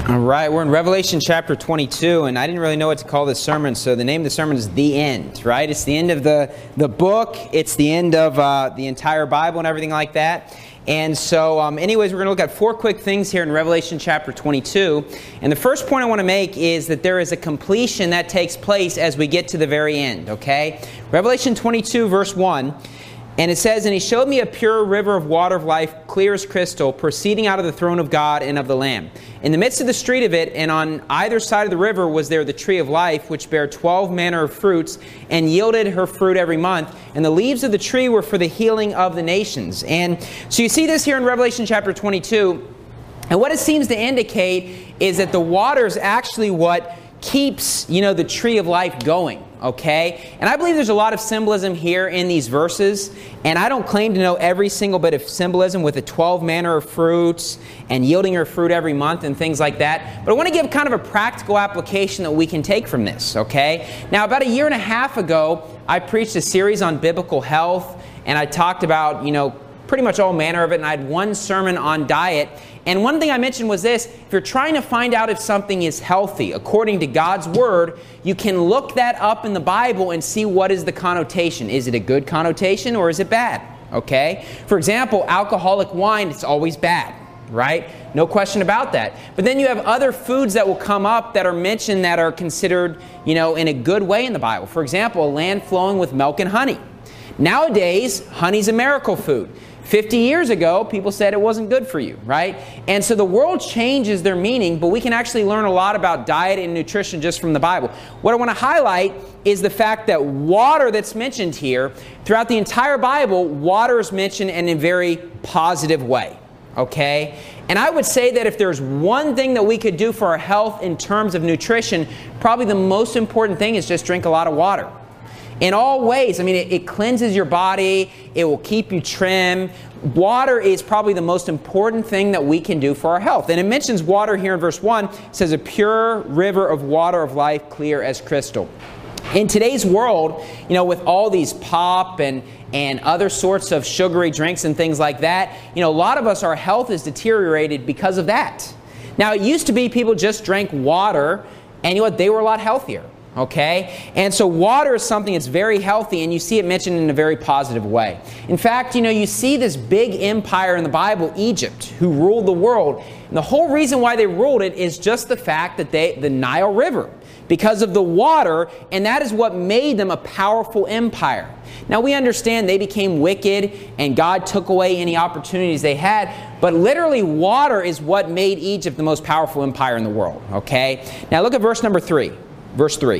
All right, we're in Revelation chapter 22, and I didn't really know what to call this sermon, so the name of the sermon is The End, right? It's the end of the book, it's the end of the entire Bible and everything like that. And so, anyways, we're going to look at four quick things here in Revelation chapter 22. And the first point I want to make is that there is a completion that takes place as we get to the very end, okay? Revelation 22, verse 1. And it says, "And he showed me a pure river of water of life, clear as crystal, proceeding out of the throne of God and of the Lamb. In the midst of the street of it, and on either side of the river, was there the tree of life, which bare 12 manner of fruits, and yielded her fruit every month. And the leaves of the tree were for the healing of the nations." And so you see this here in Revelation chapter 22. And what it seems to indicate is that the water is actually what keeps, the tree of life going. Okay? And I believe there's a lot of symbolism here in these verses. And I don't claim to know every single bit of symbolism with the 12 manner of fruits and yielding her fruit every month and things like that. But I want to give kind of a practical application that we can take from this. Okay? Now, about a year and a half ago, I preached a series on biblical health. And I talked about, pretty much all manner of it. And I had one sermon on diet. And one thing I mentioned was this: if you're trying to find out if something is healthy according to God's Word, you can look that up in the Bible and see what is the connotation. Is it a good connotation or is it bad? Okay? For example, alcoholic wine, it's always bad, right? No question about that. But then you have other foods that will come up that are mentioned that are considered, in a good way in the Bible. For example, a land flowing with milk and honey. Nowadays, honey's a miracle food. 50 years ago, people said it wasn't good for you, right? And so the world changes their meaning, but we can actually learn a lot about diet and nutrition just from the Bible. What I want to highlight is the fact that water that's mentioned here, throughout the entire Bible, water is mentioned in a very positive way, okay? And I would say that if there's one thing that we could do for our health in terms of nutrition, probably the most important thing is just drink a lot of water. In all ways, it cleanses your body, it will keep you trim. Water is probably the most important thing that we can do for our health. And it mentions water here in verse 1. It says, "A pure river of water of life, clear as crystal." In today's world, with all these pop and other sorts of sugary drinks and things like that, a lot of us, our health is deteriorated because of that. Now, it used to be people just drank water, and they were a lot healthier. Okay? And so water is something that's very healthy, and you see it mentioned in a very positive way. In fact, you see this big empire in the Bible, Egypt, who ruled the world. And the whole reason why they ruled it is just the fact that the Nile River, because of the water, and that is what made them a powerful empire. Now, we understand they became wicked, and God took away any opportunities they had, but literally water is what made Egypt the most powerful empire in the world. Okay? Now, look at verse number 3. Verse 3.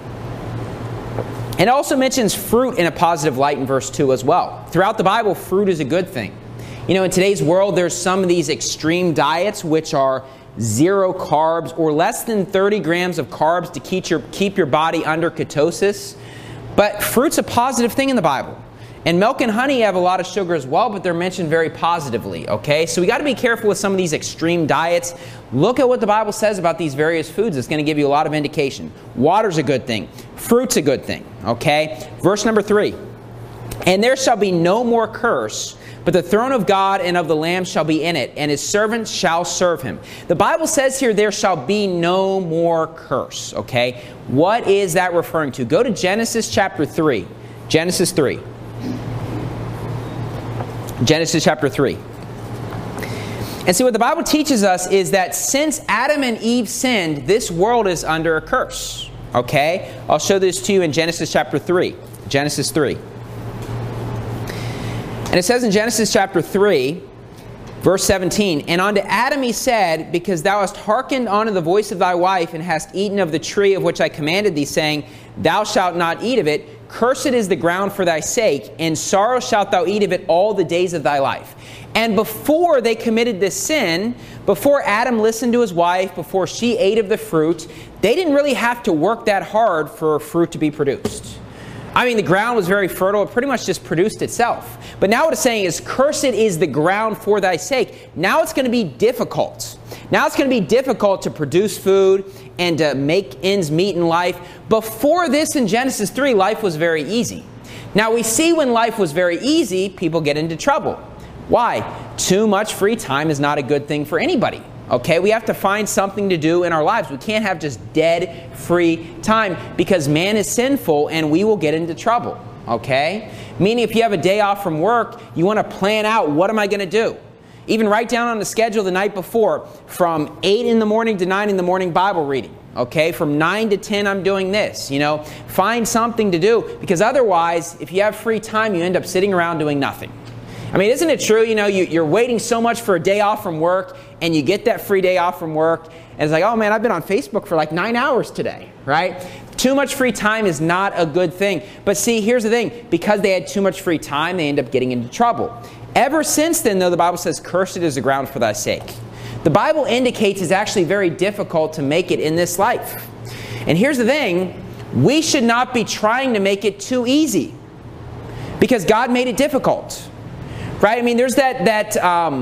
And it also mentions fruit in a positive light in verse 2 as well. Throughout the Bible, fruit is a good thing. In today's world, there's some of these extreme diets which are 0 carbs or less than 30 grams of carbs to keep your body under ketosis. But fruit's a positive thing in the Bible. And milk and honey have a lot of sugar as well, but they're mentioned very positively, okay? So we got to be careful with some of these extreme diets. Look at what the Bible says about these various foods. It's going to give you a lot of indication. Water's a good thing. Fruit's a good thing, okay? Verse number 3. "And there shall be no more curse, but the throne of God and of the Lamb shall be in it, and his servants shall serve him." The Bible says here, there shall be no more curse, okay? What is that referring to? Go to Genesis chapter 3. Genesis 3. Genesis chapter 3. And see, what the Bible teaches us is that since Adam and Eve sinned, this world is under a curse. Okay? I'll show this to you in Genesis chapter 3. Genesis 3. And it says in Genesis chapter 3, verse 17, "And unto Adam he said, Because thou hast hearkened unto the voice of thy wife, and hast eaten of the tree of which I commanded thee, saying, Thou shalt not eat of it, cursed is the ground for thy sake, and sorrow shalt thou eat of it all the days of thy life." And before they committed this sin, before Adam listened to his wife, before she ate of the fruit, they didn't really have to work that hard for fruit to be produced. The ground was very fertile. It pretty much just produced itself. But now what it's saying is, "Cursed is the ground for thy sake." Now it's going to be difficult. Now it's going to be difficult to produce food and to make ends meet in life. Before this, in Genesis 3, life was very easy. Now we see when life was very easy, people get into trouble. Why? Too much free time is not a good thing for anybody. Okay, we have to find something to do in our lives. We can't have just dead, free time because man is sinful and we will get into trouble. Okay? Meaning if you have a day off from work, you want to plan out, what am I going to do? Even write down on the schedule the night before, from 8 in the morning to 9 in the morning Bible reading. Okay, from 9 to 10 I'm doing this. Find something to do because otherwise, if you have free time, you end up sitting around doing nothing. I mean, isn't it true, you're waiting so much for a day off from work and you get that free day off from work and it's like, oh man, I've been on Facebook for like 9 hours today, right? Too much free time is not a good thing. But see, here's the thing. Because they had too much free time, they end up getting into trouble. Ever since then, though, the Bible says, cursed is the ground for thy sake. The Bible indicates it's actually very difficult to make it in this life. And here's the thing. We should not be trying to make it too easy because God made it difficult. Right? I mean, there's that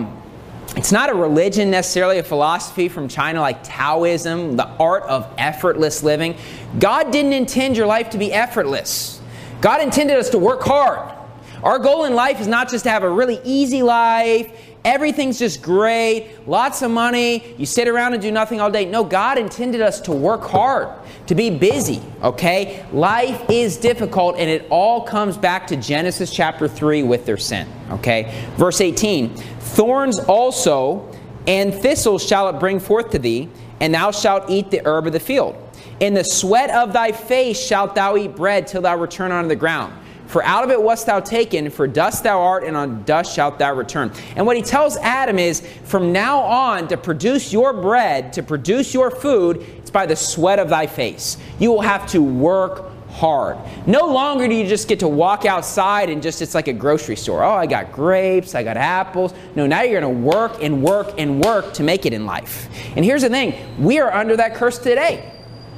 it's not a religion necessarily, a philosophy from China like Taoism, the art of effortless living. God didn't intend your life to be effortless. God intended us to work hard. Our goal in life is not just to have a really easy life, everything's just great, lots of money, you sit around and do nothing all day. No, God intended us to work hard, to be busy, okay? Life is difficult, and it all comes back to Genesis chapter 3 with their sin, okay? Verse 18, thorns also and thistles shall it bring forth to thee, and thou shalt eat the herb of the field. In the sweat of thy face shalt thou eat bread till thou return unto the ground. For out of it wast thou taken, for dust thou art, and on dust shalt thou return. And what he tells Adam is, from now on, to produce your bread, to produce your food, it's by the sweat of thy face. You will have to work hard. No longer do you just get to walk outside and it's like a grocery store. Oh, I got grapes, I got apples. No, now you're going to work and work and work to make it in life. And here's the thing. We are under that curse today.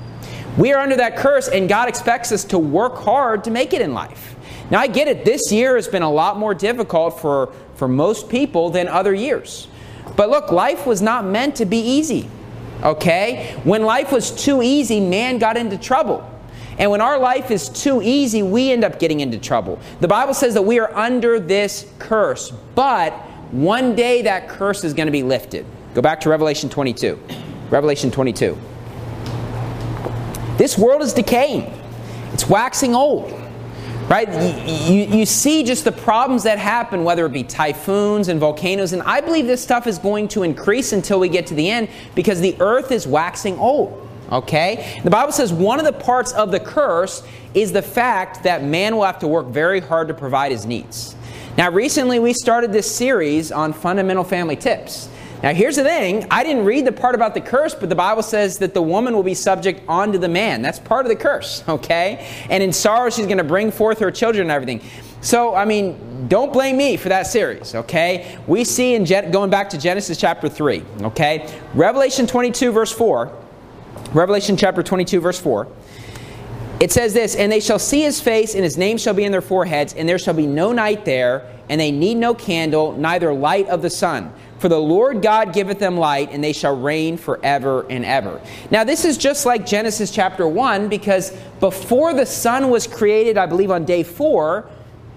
We are under that curse, and God expects us to work hard to make it in life. Now, I get it. This year has been a lot more difficult for most people than other years. But look, life was not meant to be easy, okay? When life was too easy, man got into trouble. And when our life is too easy, we end up getting into trouble. The Bible says that we are under this curse, but one day that curse is going to be lifted. Go back to Revelation 22. Revelation 22. This world is decaying. It's waxing old. Right? You see just the problems that happen, whether it be typhoons and volcanoes. And I believe this stuff is going to increase until we get to the end because the earth is waxing old. Okay? The Bible says one of the parts of the curse is the fact that man will have to work very hard to provide his needs. Now, recently we started this series on fundamental family tips. Now, here's the thing. I didn't read the part about the curse, but the Bible says that the woman will be subject unto the man. That's part of the curse, okay? And in sorrow, she's going to bring forth her children and everything. So, I mean, don't blame me for that series, okay? We see going back to Genesis chapter 3, okay? Revelation 22, verse 4. Revelation chapter 22, verse 4. It says this, and they shall see his face, and his name shall be in their foreheads, and there shall be no night there, and they need no candle, neither light of the sun. For the Lord God giveth them light, and they shall reign forever and ever. Now, this is just like Genesis chapter 1, because before the sun was created, I believe on day 4,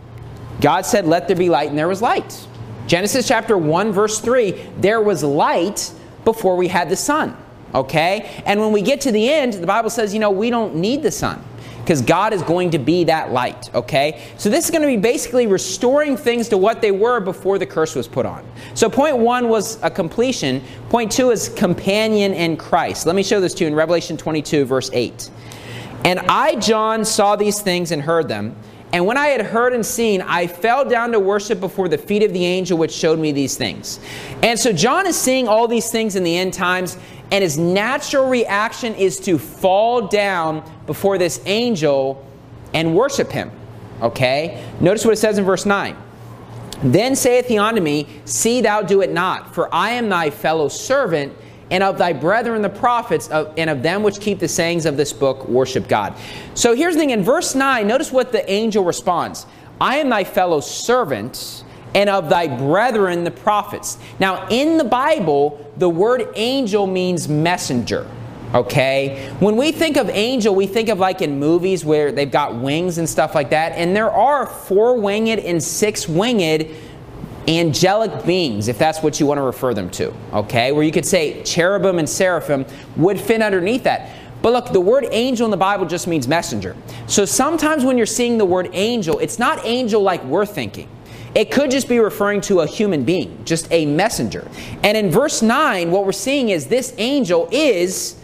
God said, let there be light, and there was light. Genesis chapter 1, verse 3, there was light before we had the sun. Okay? And when we get to the end, the Bible says, we don't need the sun, because God is going to be that light, okay? So this is going to be basically restoring things to what they were before the curse was put on. So point 1 was a completion. Point 2 is companion in Christ. Let me show this to you in Revelation 22, verse 8. And I, John, saw these things and heard them. And when I had heard and seen, I fell down to worship before the feet of the angel which showed me these things. And so John is seeing all these things in the end times, and his natural reaction is to fall down before this angel and worship him. Okay? Notice what it says in verse 9. Then saith he unto me, see thou do it not, for I am thy fellow servant, and of thy brethren the prophets, and of them which keep the sayings of this book, worship God. So here's the thing. In verse 9, notice what the angel responds. I am thy fellow servant, and of thy brethren the prophets. Now, in the Bible, the word angel means messenger. Okay? When we think of angel, we think of like in movies where they've got wings and stuff like that. And there are 4-winged and 6-winged angelic beings, if that's what you want to refer them to, okay? Where you could say cherubim and seraphim would fit underneath that. But look, the word angel in the Bible just means messenger. So sometimes when you're seeing the word angel, it's not angel like we're thinking. It could just be referring to a human being, just a messenger. And in verse 9, what we're seeing is this angel is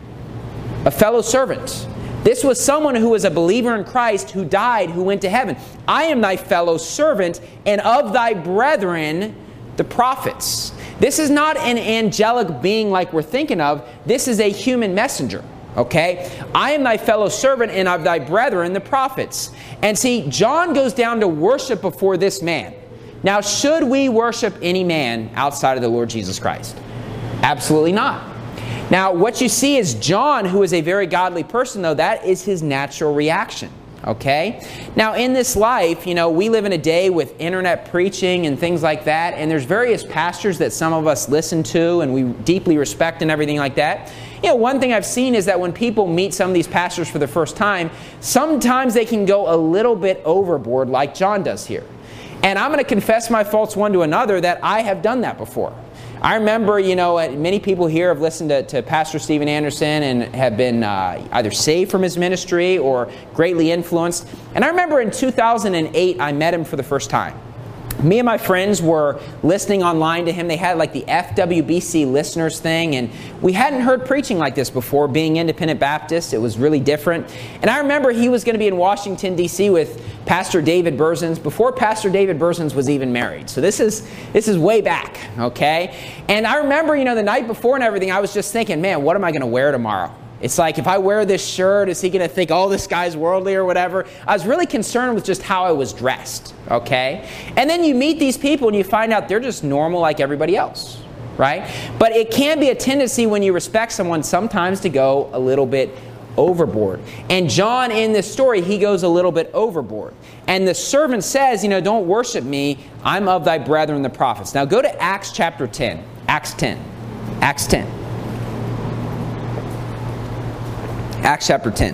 a fellow servant. This was someone who was a believer in Christ, who died, who went to heaven. I am thy fellow servant, and of thy brethren, the prophets. This is not an angelic being like we're thinking of. This is a human messenger. Okay? I am thy fellow servant, and of thy brethren, the prophets. And see, John goes down to worship before this man. Now, should we worship any man outside of the Lord Jesus Christ? Absolutely not. Now, what you see is John, who is a very godly person, though, that is his natural reaction. Okay? Now, in this life, we live in a day with internet preaching and things like that, and there's various pastors that some of us listen to and we deeply respect and everything like that. One thing I've seen is that when people meet some of these pastors for the first time, sometimes they can go a little bit overboard like John does here. And I'm going to confess my faults one to another that I have done that before. I remember, many people here have listened to Pastor Steven Anderson and have been either saved from his ministry or greatly influenced. And I remember in 2008, I met him for the first time. Me and my friends were listening online to him. They had like the FWBC listeners thing, and we hadn't heard preaching like this before, being independent Baptists. It was really different. And I remember he was going to be in Washington, D.C. with Pastor David Berzins before Pastor David Berzins was even married. So this is way back, okay? And I remember, the night before and everything, I was just thinking, man, what am I going to wear tomorrow? It's like, if I wear this shirt, is he going to think, oh, this guy's worldly or whatever? I was really concerned with just how I was dressed, okay? And then you meet these people and you find out they're just normal like everybody else, right? But it can be a tendency when you respect someone sometimes to go a little bit overboard. And John, in this story, he goes a little bit overboard. And the servant says, don't worship me. I'm of thy brethren, the prophets. Now go to Acts chapter 10. Acts 10. Acts 10. Acts chapter 10.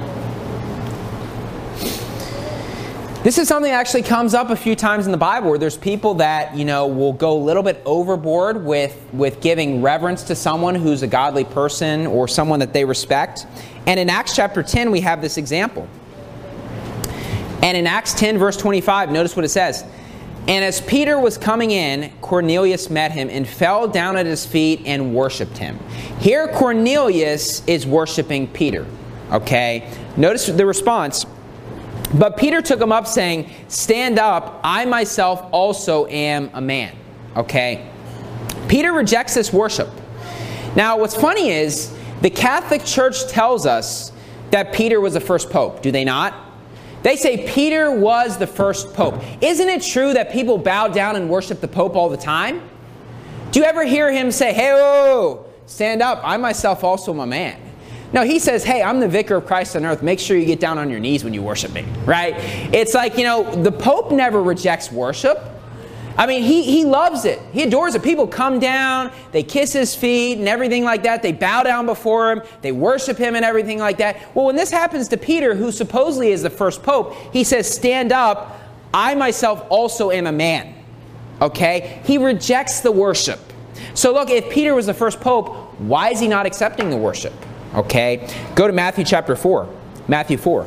This is something that actually comes up a few times in the Bible where there's people that, will go a little bit overboard with giving reverence to someone who's a godly person or someone that they respect. And in Acts chapter 10, we have this example. And in Acts 10, verse 25, notice what it says. And as Peter was coming in, Cornelius met him and fell down at his feet and worshipped him. Here Cornelius is worshiping Peter. Okay? Notice the response. But Peter took him up saying, stand up, I myself also am a man. Okay? Peter rejects this worship. Now what's funny is the Catholic Church tells us that Peter was the first pope. Do they not? They say Peter was the first pope. Isn't it true that people bow down and worship the pope all the time? Do you ever hear him say, hey, oh, stand up, I myself also am a man? No, he says, hey, I'm the vicar of Christ on earth. Make sure you get down on your knees when you worship me, right? It's like, the pope never rejects worship. I mean, he loves it. He adores it. People come down, they kiss his feet and everything like that. They bow down before him. They worship him and everything like that. Well, when this happens to Peter, who supposedly is the first pope, he says, stand up, I myself also am a man. Okay? He rejects the worship. So look, if Peter was the first pope, why is he not accepting the worship? Okay? Go to Matthew chapter 4. Matthew 4.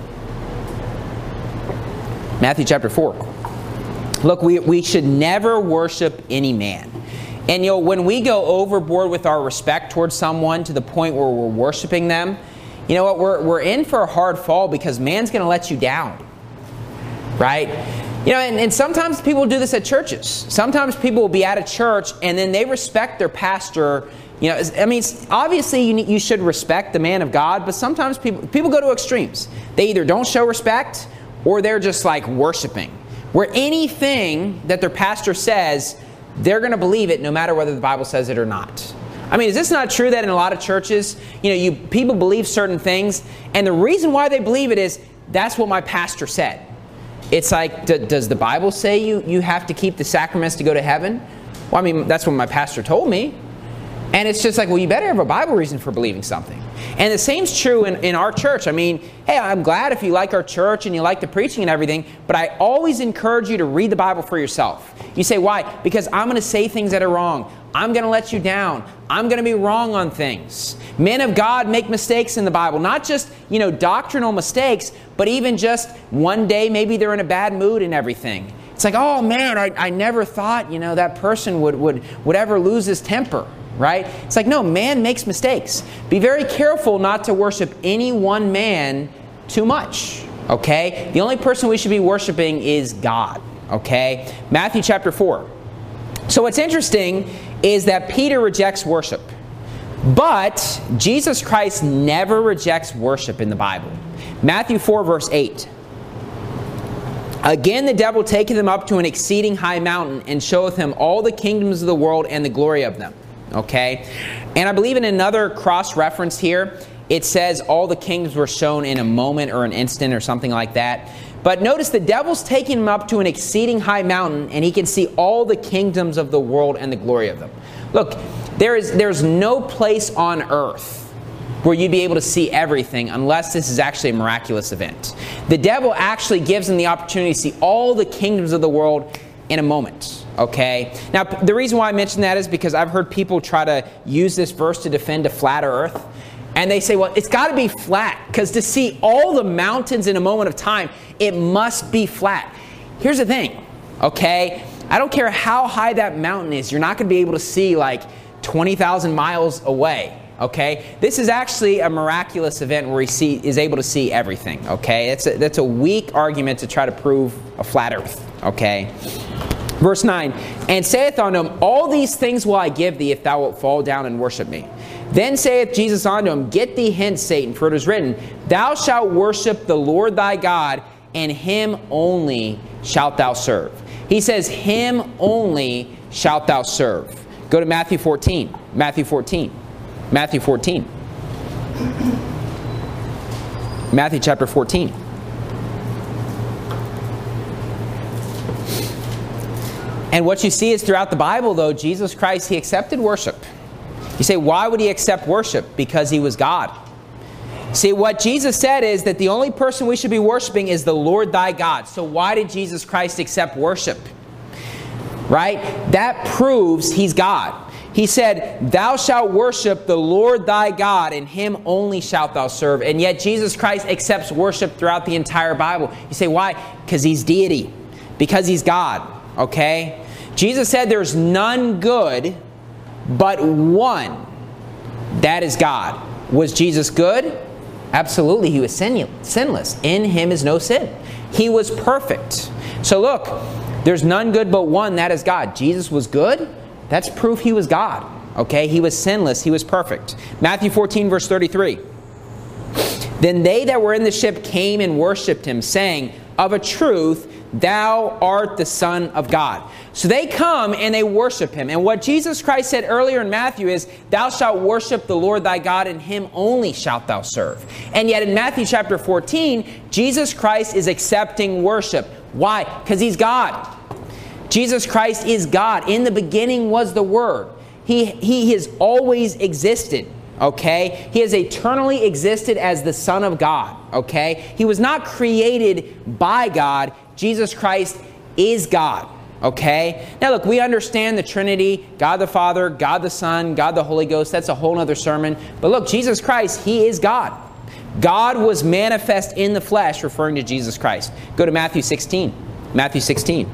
Matthew chapter 4. Look, we should never worship any man. And when we go overboard with our respect towards someone to the point where we're worshiping them, you know what? We're in for a hard fall because man's going to let you down. Right? And sometimes people do this at churches. Sometimes people will be at a church and then they respect their pastor. Obviously you should respect the man of God, but sometimes people go to extremes. They either don't show respect or they're just like worshiping. Where anything that their pastor says, they're going to believe it no matter whether the Bible says it or not. Is this not true that in a lot of churches, people believe certain things, and the reason why they believe it is, that's what my pastor said. It's like, does the Bible say you have to keep the sacraments to go to heaven? Well, that's what my pastor told me. And it's just like, well, you better have a Bible reason for believing something. And the same's true in our church. I mean, hey, I'm glad if you like our church and you like the preaching and everything, but I always encourage you to read the Bible for yourself. You say, why? Because I'm going to say things that are wrong. I'm going to let you down. I'm going to be wrong on things. Men of God make mistakes in the Bible. Not just, doctrinal mistakes, but even just one day maybe they're in a bad mood and everything. It's like, oh man, I never thought, that person would ever lose his temper. Right? It's like, no, man makes mistakes. Be very careful not to worship any one man too much. Okay? The only person we should be worshiping is God. Okay? Matthew chapter 4. So what's interesting is that Peter rejects worship. But Jesus Christ never rejects worship in the Bible. Matthew 4 verse 8. Again the devil taketh him up to an exceeding high mountain, and showeth him all the kingdoms of the world and the glory of them. Okay? And I believe in another cross-reference here, it says all the kingdoms were shown in a moment or an instant or something like that. But notice the devil's taking him up to an exceeding high mountain, and he can see all the kingdoms of the world and the glory of them. Look, there's no place on earth where you'd be able to see everything unless this is actually a miraculous event. The devil actually gives him the opportunity to see all the kingdoms of the world in a moment. Okay? Now, the reason why I mention that is because I've heard people try to use this verse to defend a flat earth. And they say, well, it's got to be flat, because to see all the mountains in a moment of time, it must be flat. Here's the thing, okay? I don't care how high that mountain is, you're not going to be able to see like 20,000 miles away, okay? This is actually a miraculous event where he is able to see everything, okay? That's a weak argument to try to prove a flat earth, okay? Verse 9, and saith unto him, all these things will I give thee if thou wilt fall down and worship me. Then saith Jesus unto him, get thee hence, Satan, for it is written, thou shalt worship the Lord thy God, and him only shalt thou serve. He says, him only shalt thou serve. Go to Matthew 14. Matthew 14. Matthew 14. Matthew chapter 14. And what you see is throughout the Bible, though, Jesus Christ, he accepted worship. You say, why would he accept worship? Because he was God. See, what Jesus said is that the only person we should be worshiping is the Lord thy God. So why did Jesus Christ accept worship? Right? That proves he's God. He said, thou shalt worship the Lord thy God, and him only shalt thou serve. And yet Jesus Christ accepts worship throughout the entire Bible. You say, why? Because he's deity. Because he's God. Okay? Jesus said there's none good but one. That is God. Was Jesus good? Absolutely. He was sinless. In him is no sin. He was perfect. So look, there's none good but one. That is God. Jesus was good. That's proof he was God. Okay? He was sinless. He was perfect. Matthew 14 verse 33. Then they that were in the ship came and worshipped him, saying, of a truth, thou art the Son of God. So they come and they worship him. And what Jesus Christ said earlier in Matthew is, thou shalt worship the Lord thy God, and him only shalt thou serve. And yet in Matthew chapter 14, Jesus Christ is accepting worship. Why? Because he's God. Jesus Christ is God. In the beginning was the Word. He has always existed. Okay? He has eternally existed as the Son of God. Okay? He was not created by God. Jesus Christ is God. Okay? Now look, we understand the Trinity, God the Father, God the Son, God the Holy Ghost. That's a whole other sermon. But look, Jesus Christ, he is God. God was manifest in the flesh, referring to Jesus Christ. Go to Matthew 16. Matthew 16.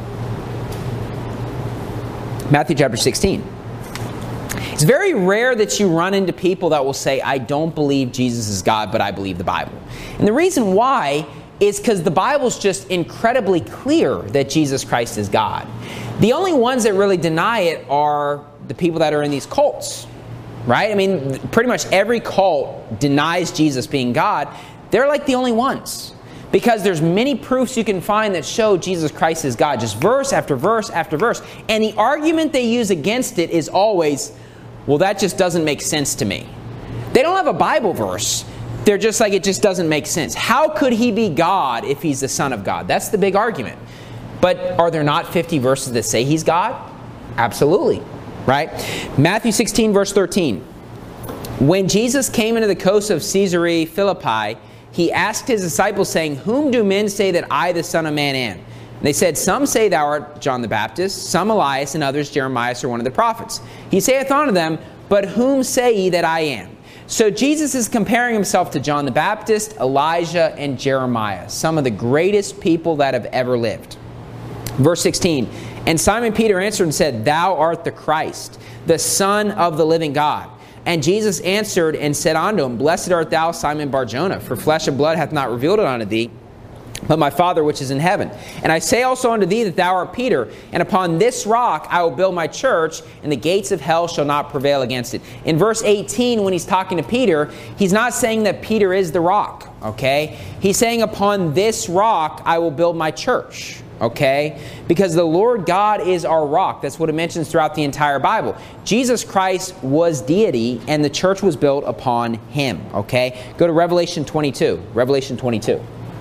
Matthew chapter 16. It's very rare that you run into people that will say, I don't believe Jesus is God, but I believe the Bible. And the reason why is because the Bible's just incredibly clear that Jesus Christ is God. The only ones that really deny it are the people that are in these cults, right? I mean, pretty much every cult denies Jesus being God. They're like the only ones. Because there's many proofs you can find that show Jesus Christ is God. Just verse after verse after verse. And the argument they use against it is always, well, that just doesn't make sense to me. They don't have a Bible verse. They're just like, it just doesn't make sense. How could he be God if he's the Son of God? That's the big argument. But are there not 50 verses that say he's God? Absolutely. Right? Matthew 16 verse 13. When Jesus came into the coast of Caesarea Philippi, he asked his disciples, saying, "Whom do men say that I, the Son of Man, am?" And they said, "Some say thou art John the Baptist, some Elias, and others Jeremiah or one of the prophets." He saith unto them, "But whom say ye that I am?" So Jesus is comparing himself to John the Baptist, Elijah, and Jeremiah, some of the greatest people that have ever lived. Verse 16, "And Simon Peter answered and said, Thou art the Christ, the Son of the living God. And Jesus answered and said unto him, Blessed art thou, Simon Bar-Jonah, for flesh and blood hath not revealed it unto thee, but my Father which is in heaven. And I say also unto thee that thou art Peter, and upon this rock I will build my church, and the gates of hell shall not prevail against it." In verse 18, when he's talking to Peter, he's not saying that Peter is the rock, okay? He's saying, upon this rock I will build my church, okay? Because the Lord God is our rock. That's what it mentions throughout the entire Bible. Jesus Christ was deity, and the church was built upon him, okay? Go to Revelation 22. Revelation 22.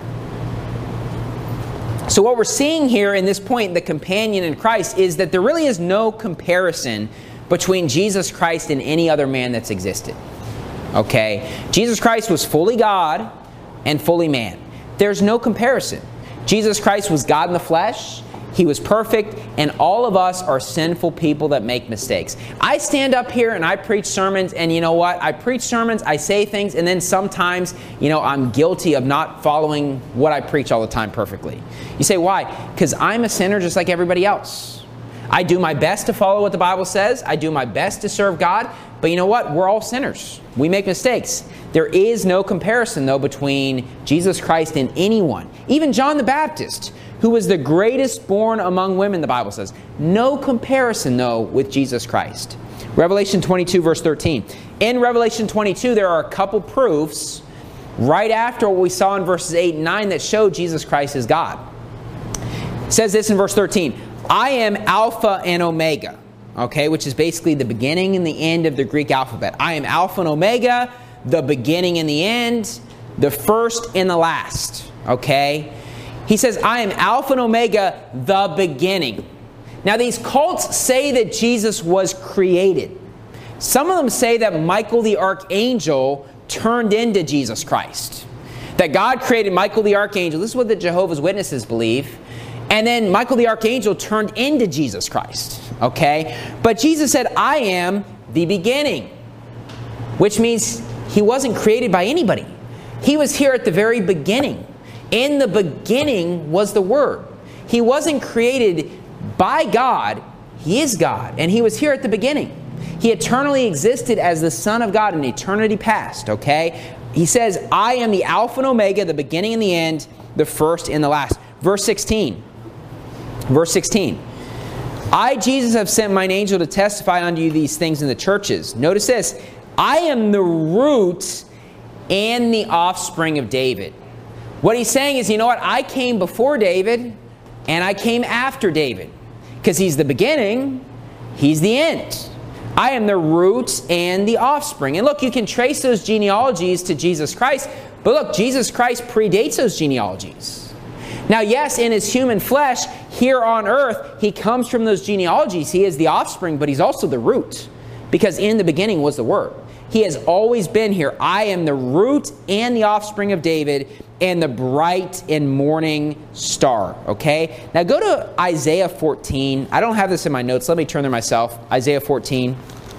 So what we're seeing here in this point, the companion in Christ, is that there really is no comparison between Jesus Christ and any other man that's existed. Okay? Jesus Christ was fully God and fully man. There's no comparison. Jesus Christ was God in the flesh. He was perfect, and all of us are sinful people that make mistakes. I stand up here and I preach sermons, and you know what? I preach sermons, I say things, and then sometimes, I'm guilty of not following what I preach all the time perfectly. You say, why? Because I'm a sinner just like everybody else. I do my best to follow what the Bible says. I do my best to serve God. But you know what? We're all sinners. We make mistakes. There is no comparison, though, between Jesus Christ and anyone. Even John the Baptist, who was the greatest born among women, the Bible says. No comparison, though, with Jesus Christ. Revelation 22, verse 13. In Revelation 22, there are a couple proofs right after what we saw in verses 8 and 9 that show Jesus Christ is God. It says this in verse 13. I am Alpha and Omega, okay, which is basically the beginning and the end of the Greek alphabet. I am Alpha and Omega, the beginning and the end, the first and the last, okay? He says, I am Alpha and Omega, the beginning. Now, these cults say that Jesus was created. Some of them say that Michael the Archangel turned into Jesus Christ. That God created Michael the Archangel. This is what the Jehovah's Witnesses believe. And then Michael the Archangel turned into Jesus Christ. Okay? But Jesus said, I am the beginning. Which means he wasn't created by anybody. He was here at the very beginning. In the beginning was the Word. He wasn't created by God. He is God. And he was here at the beginning. He eternally existed as the Son of God in eternity past. Okay? He says, I am the Alpha and Omega, the beginning and the end, the first and the last. Verse 16. Verse 16. I, Jesus, have sent mine angel to testify unto you these things in the churches. Notice this. I am the root and the offspring of David. What he's saying is, you know what? I came before David and I came after David. Because he's the beginning, he's the end. I am the root and the offspring. And look, you can trace those genealogies to Jesus Christ. But look, Jesus Christ predates those genealogies. Now, yes, in his human flesh, here on earth, he comes from those genealogies. He is the offspring, but he's also the root. Because in the beginning was the Word. He has always been here. I am the root and the offspring of David and the bright and morning star. Okay? Now go to Isaiah 14. I don't have this in my notes. Let me turn there myself. Isaiah 14.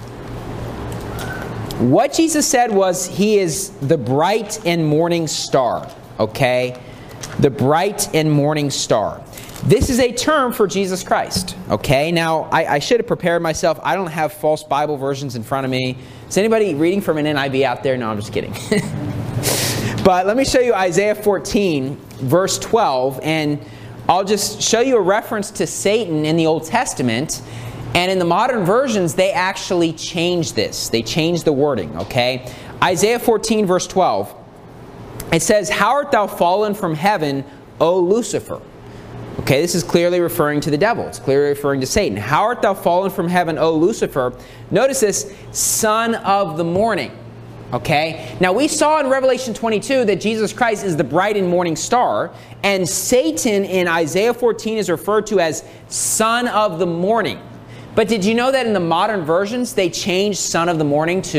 What Jesus said was he is the bright and morning star. Okay? The bright and morning star. This is a term for Jesus Christ. Okay? Now, I should have prepared myself. I don't have false Bible versions in front of me. Is anybody reading from an NIV out there? No, I'm just kidding. But let me show you Isaiah 14, verse 12. And I'll just show you a reference to Satan in the Old Testament. And in the modern versions, they actually change this. They change the wording. Okay? Isaiah 14, verse 12. It says, How art thou fallen from heaven, O Lucifer? Okay, this is clearly referring to the devil. It's clearly referring to Satan. How art thou fallen from heaven, O Lucifer? Notice this, son of the morning. Okay? Now we saw in Revelation 22 that Jesus Christ is the bright and morning star. And Satan in Isaiah 14 is referred to as son of the morning. But did you know that in the modern versions they changed son of the morning to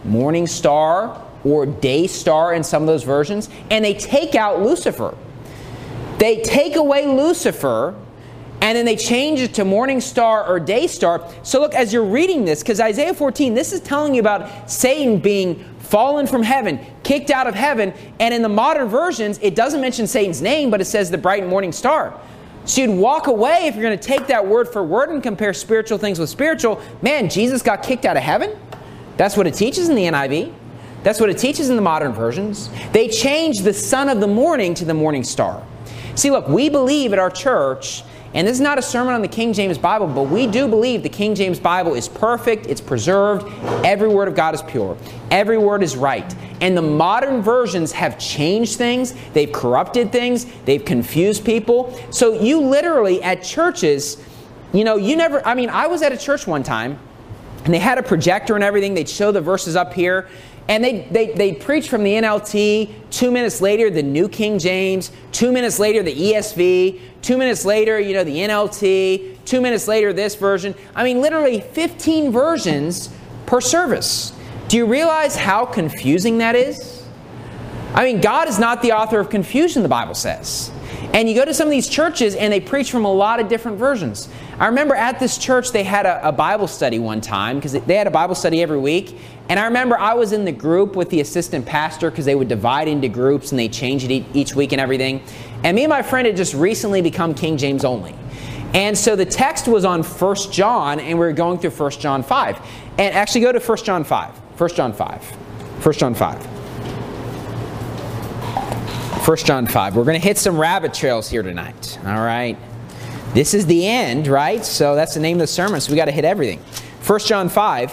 morning star or day star in some of those versions, and they take out Lucifer. They take away Lucifer, and then they change it to morning star or day star. So look, as you're reading this, because Isaiah 14, this is telling you about Satan being fallen from heaven, kicked out of heaven, and in the modern versions, it doesn't mention Satan's name, but it says the bright morning star. So you'd walk away if you're going to take that word for word and compare spiritual things with spiritual. Man, Jesus got kicked out of heaven? That's what it teaches in the NIV. That's what it teaches in the modern versions. They changed the son of the morning to the morning star. See, look, we believe at our church, and this is not a sermon on the King James Bible, but we do believe the King James Bible is perfect, it's preserved, every word of God is pure, every word is right. And the modern versions have changed things, they've corrupted things, they've confused people. So you literally, at churches, I was at a church one time, and they had a projector and everything, they'd show the verses up here, and they preach from the NLT, 2 minutes later the New King James, 2 minutes later the ESV, 2 minutes later, the NLT, 2 minutes later this version. I mean, literally 15 versions per service. Do you realize how confusing that is? I mean, God is not the author of confusion, the Bible says. And you go to some of these churches and they preach from a lot of different versions. I remember at this church they had a Bible study one time, because they had a Bible study every week. And I remember I was in the group with the assistant pastor, because they would divide into groups and they change it each week and everything. And me and my friend had just recently become King James only. And so the text was on 1 John, and we were going through 1 John 5. And actually go to 1 John 5. 1 John 5. 1 John 5. 1 John 5. We're going to hit some rabbit trails here tonight. All right. This is the end, right? So that's the name of the sermon, so we got to hit everything. 1 John 5.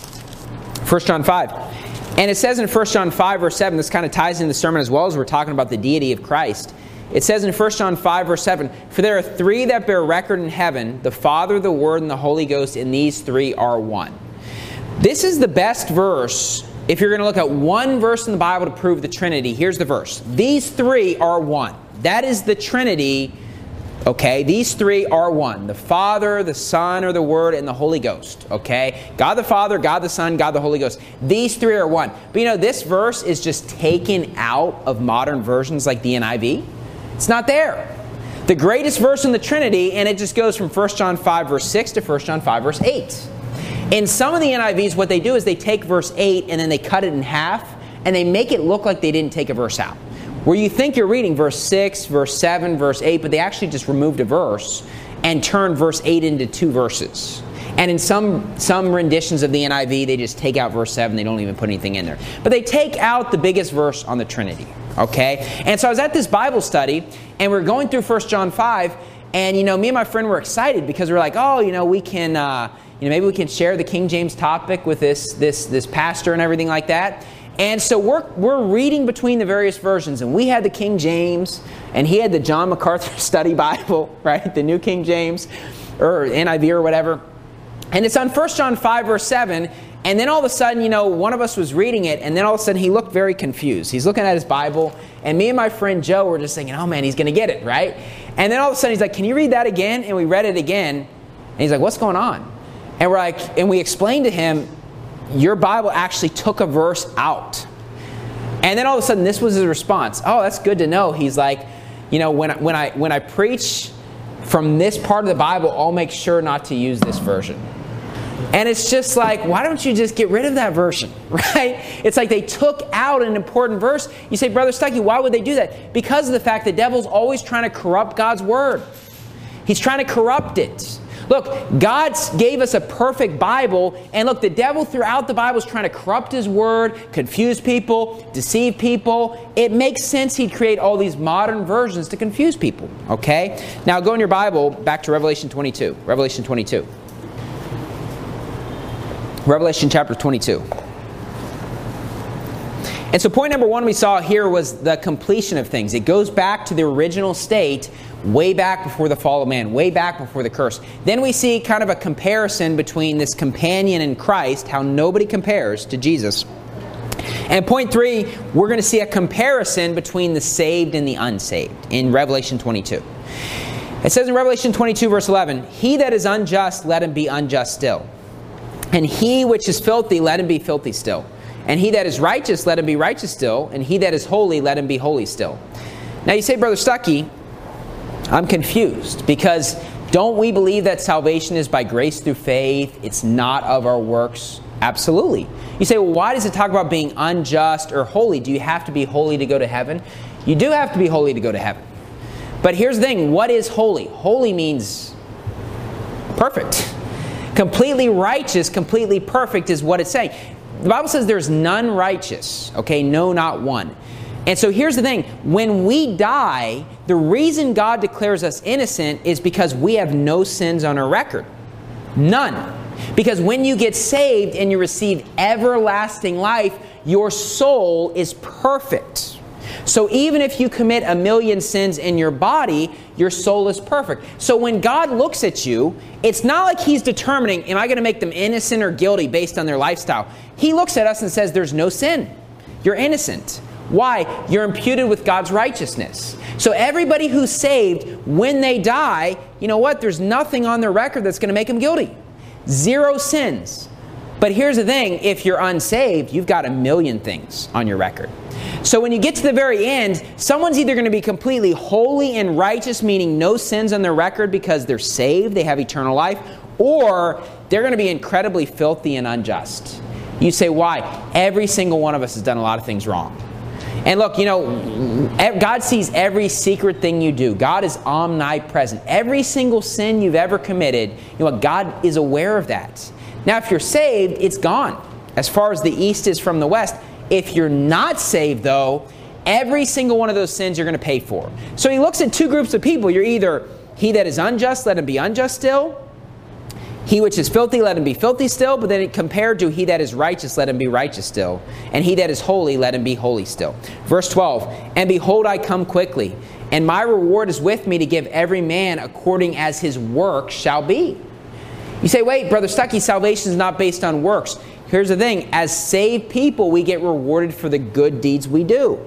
1 John 5. And it says in 1 John 5, verse 7, this kind of ties into the sermon as well as we're talking about the deity of Christ. It says in 1 John 5, verse 7, "For there are three that bear record in heaven, the Father, the Word, and the Holy Ghost, and these three are one." This is the best verse. If you're going to look at one verse in the Bible to prove the Trinity, here's the verse. These three are one. That is the Trinity. Okay, these three are one. The Father, the Son, or the Word, and the Holy Ghost. Okay, God the Father, God the Son, God the Holy Ghost. These three are one. But this verse is just taken out of modern versions like the NIV. It's not there. The greatest verse in the Trinity, and it just goes from 1 John 5, verse 6 to 1 John 5, verse 8. In some of the NIVs, what they do is they take verse 8 and then they cut it in half, and they make it look like they didn't take a verse out. Where you think you're reading verse 6, verse 7, verse 8, but they actually just removed a verse and turned verse 8 into two verses. And in some renditions of the NIV, they just take out verse 7. They don't even put anything in there. But they take out the biggest verse on the Trinity. Okay? And so I was at this Bible study, and we're going through 1 John 5, and, me and my friend were excited because we're like, we can, maybe we can share the King James topic with this pastor and everything like that. And so we're reading between the various versions, and we had the King James, and he had the John MacArthur Study Bible, right? The New King James, or NIV or whatever. And it's on 1 John 5, verse 7, and then all of a sudden, one of us was reading it, and then all of a sudden he looked very confused. He's looking at his Bible, and me and my friend Joe were just thinking, oh man, he's going to get it, right? And then all of a sudden he's like, can you read that again? And we read it again, and he's like, what's going on? And we explained to him, your Bible actually took a verse out. And then all of a sudden, this was his response. Oh, that's good to know. He's like, when I preach from this part of the Bible, I'll make sure not to use this version. And it's just like, why don't you just get rid of that version, right? It's like they took out an important verse. You say, Brother Stuckey, why would they do that? Because of the fact the devil's always trying to corrupt God's Word. He's trying to corrupt it. Look, God gave us a perfect Bible, and look, the devil throughout the Bible is trying to corrupt His Word, confuse people, deceive people. It makes sense He'd create all these modern versions to confuse people, okay? Now go in your Bible back to Revelation 22. Revelation 22. Revelation chapter 22. And so point number one we saw here was the completion of things. It goes back to the original state way back before the fall of man, way back before the curse. Then we see kind of a comparison between this companion and Christ, how nobody compares to Jesus. And point three, we're going to see a comparison between the saved and the unsaved in Revelation 22. It says in Revelation 22, verse 11, "He that is unjust, let him be unjust still. And he which is filthy, let him be filthy still. And he that is righteous, let him be righteous still. And he that is holy, let him be holy still. Now you say, Brother Stuckey, I'm confused, because don't we believe that salvation is by grace through faith? It's not of our works? Absolutely. You say, well, why does it talk about being unjust or holy? Do you have to be holy to go to heaven? You do have to be holy to go to heaven. But here's the thing. What is holy? Holy means perfect. Completely righteous, completely perfect is what it's saying. The Bible says there's none righteous. Okay, no, not one. And so here's the thing. When we die, the reason God declares us innocent is because we have no sins on our record. None. Because when you get saved and you receive everlasting life, your soul is perfect. So even if you commit 1,000,000 sins in your body, your soul is perfect. So when God looks at you, it's not like He's determining, am I going to make them innocent or guilty based on their lifestyle? He looks at us and says, there's no sin. You're innocent. Why? You're imputed with God's righteousness. So everybody who's saved, when they die, you know what? There's nothing on their record that's going to make them guilty. 0 sins. But here's the thing. If you're unsaved, you've got 1,000,000 things on your record. So when you get to the very end, someone's either going to be completely holy and righteous, meaning no sins on their record because they're saved, they have eternal life, or they're going to be incredibly filthy and unjust. You say, why? Every single one of us has done a lot of things wrong. And look, you know, God sees every secret thing you do. God is omnipresent. Every single sin you've ever committed, you know what? God is aware of that. Now, if you're saved, it's gone. As far as the east is from the west. If you're not saved, though, every single one of those sins you're going to pay for. So he looks at 2 groups of people. You're either he that is unjust, let him be unjust still. He which is filthy, let him be filthy still. But then it compared to he that is righteous, let him be righteous still. And he that is holy, let him be holy still. Verse 12, and behold, I come quickly, and my reward is with me to give every man according as his work shall be. You say, wait, Brother Stuckey, salvation is not based on works. Here's the thing. As saved people, we get rewarded for the good deeds we do.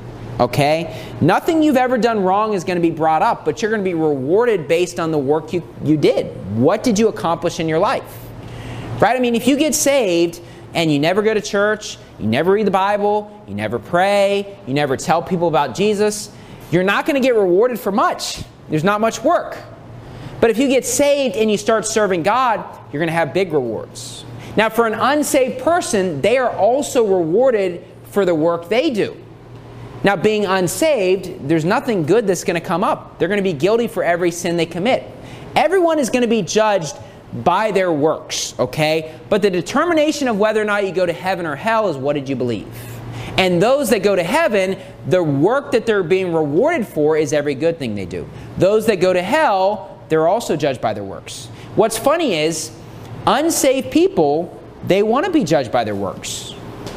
Okay? Nothing you've ever done wrong is going to be brought up, but you're going to be rewarded based on the work you did. What did you accomplish in your life? Right? I mean, if you get saved and you never go to church, you never read the Bible, you never pray, you never tell people about Jesus, you're not going to get rewarded for much. There's not much work. But if you get saved and you start serving God, you're going to have big rewards. Now, for an unsaved person, they are also rewarded for the work they do. Now, being unsaved, there's nothing good that's going to come up. They're going to be guilty for every sin they commit. Everyone is going to be judged by their works, okay? But the determination of whether or not you go to heaven or hell is what did you believe? And those that go to heaven, the work that they're being rewarded for is every good thing they do. Those that go to hell, they're also judged by their works. What's funny is, unsaved people, they want to be judged by their works.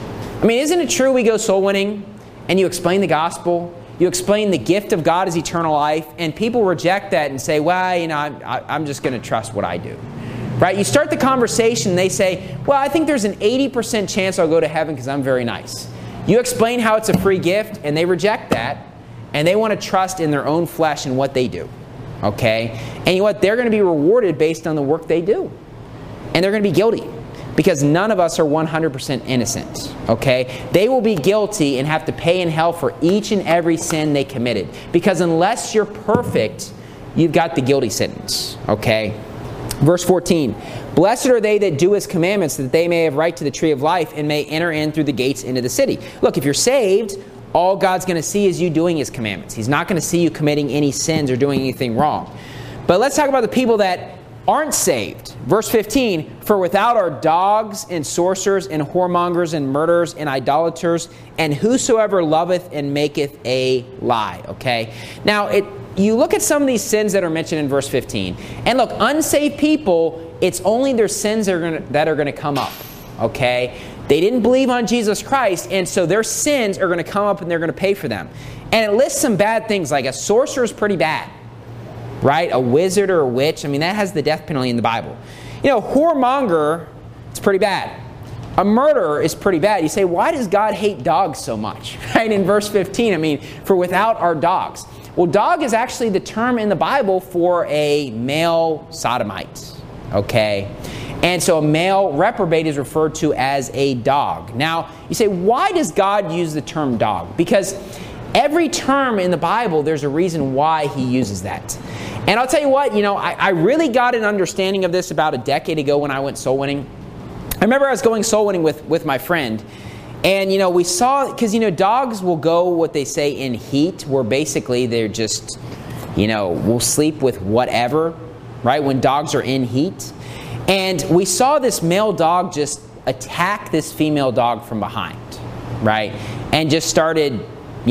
I mean, isn't it true we go soul winning and you explain the gospel, you explain the gift of God as eternal life, and people reject that and say, well, you know, I'm just going to trust what I do. Right? You start the conversation, they say, well, I think there's an 80% chance I'll go to heaven because I'm very nice. You explain how it's a free gift, and they reject that, and they want to trust in their own flesh and what they do. Okay? And you know what? They're going to be rewarded based on the work they do. And they're going to be guilty. Because none of us are 100% innocent, okay? They will be guilty and have to pay in hell for each and every sin they committed. Because unless you're perfect, you've got the guilty sentence, okay? Verse 14, blessed are they that do His commandments, that they may have right to the tree of life and may enter in through the gates into the city. Look, if you're saved, all God's going to see is you doing His commandments. He's not going to see you committing any sins or doing anything wrong. But let's talk about the people that aren't saved. Verse 15, for without are dogs and sorcerers and whoremongers and murderers and idolaters and whosoever loveth and maketh a lie. Okay? Now, you look at some of these sins that are mentioned in verse 15. And look, unsaved people, it's only their sins that are going to come up. Okay? They didn't believe on Jesus Christ, and so their sins are going to come up and they're going to pay for them. And it lists some bad things, like a sorcerer is pretty bad. Right? A wizard or a witch. I mean, that has the death penalty in the Bible. You know, whoremonger, it's pretty bad. A murderer is pretty bad. You say, why does God hate dogs so much? Right? In verse 15, I mean, for without are dogs. Well, dog is actually the term in the Bible for a male sodomite. Okay? And so a male reprobate is referred to as a dog. Now, you say, why does God use the term dog? Because every term in the Bible, there's a reason why he uses that. And I'll tell you what, I really got an understanding of this about a decade ago when I went soul winning. I remember I was going soul winning with my friend. And, we saw, because, dogs will go what they say in heat, where basically they're just, will sleep with whatever, right, when dogs are in heat. And we saw this male dog just attack this female dog from behind, right, and just started,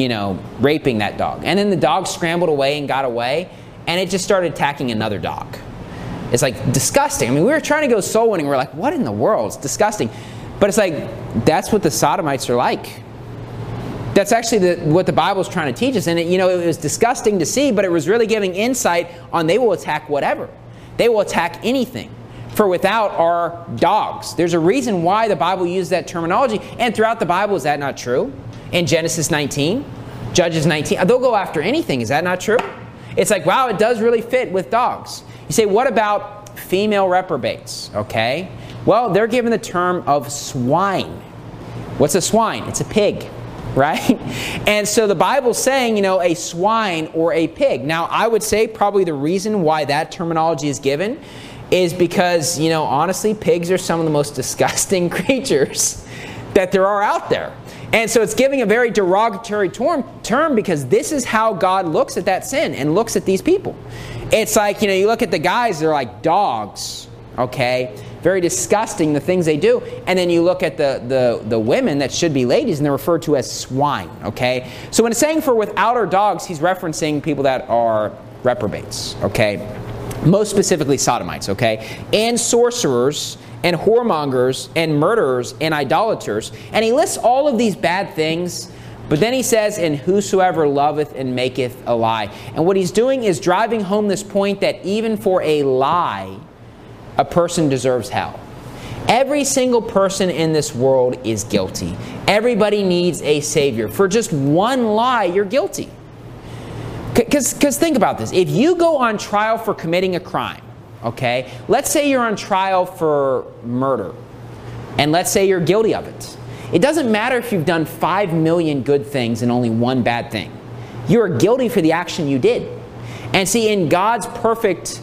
raping that dog. And then the dog scrambled away and got away, and it just started attacking another dog. It's like disgusting. I mean, we were trying to go soul winning. We're like, what in the world? It's disgusting. But it's like, that's what the sodomites are like. That's actually what the Bible's trying to teach us. And it was disgusting to see, but it was really giving insight on they will attack whatever. They will attack anything. For without are dogs. There's a reason why the Bible uses that terminology. And throughout the Bible, is that not true? In Genesis 19, Judges 19, they'll go after anything. Is that not true? It's like, wow, it does really fit with dogs. You say, what about female reprobates? Okay. Well, they're given the term of swine. What's a swine? It's a pig, right? And so the Bible's saying, a swine or a pig. Now, I would say probably the reason why that terminology is given is because, honestly, pigs are some of the most disgusting creatures that there are out there. And so it's giving a very derogatory term because this is how God looks at that sin and looks at these people. It's like, you look at the guys, they're like dogs, okay? Very disgusting, the things they do. And then you look at the women that should be ladies, and they're referred to as swine, okay? So when it's saying for without are dogs, he's referencing people that are reprobates, okay? Most specifically sodomites, okay? And sorcerers, and whoremongers, and murderers, and idolaters. And he lists all of these bad things, but then he says, and whosoever loveth and maketh a lie. And what he's doing is driving home this point that even for a lie, a person deserves hell. Every single person in this world is guilty. Everybody needs a savior. For just one lie, you're guilty. Because think about this. If you go on trial for committing a crime, okay, let's say you're on trial for murder, and let's say you're guilty of it. It doesn't matter if you've done 5 million good things and only one bad thing. You are guilty for the action you did. And see, in God's perfect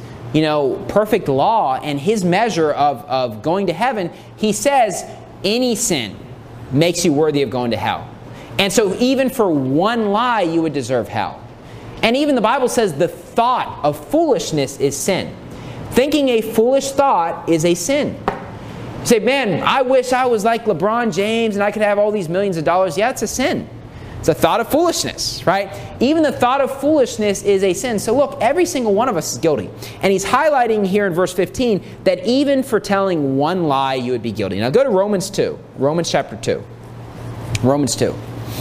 law and his measure of going to heaven, he says any sin makes you worthy of going to hell. And so even for one lie, you would deserve hell. And even the Bible says the thought of foolishness is sin. Thinking a foolish thought is a sin. You say, man, I wish I was like LeBron James and I could have all these millions of dollars. Yeah, it's a sin. It's a thought of foolishness, right? Even the thought of foolishness is a sin. So look, every single one of us is guilty. And he's highlighting here in verse 15 that even for telling one lie, you would be guilty. Now go to Romans 2. Romans chapter 2. Romans 2.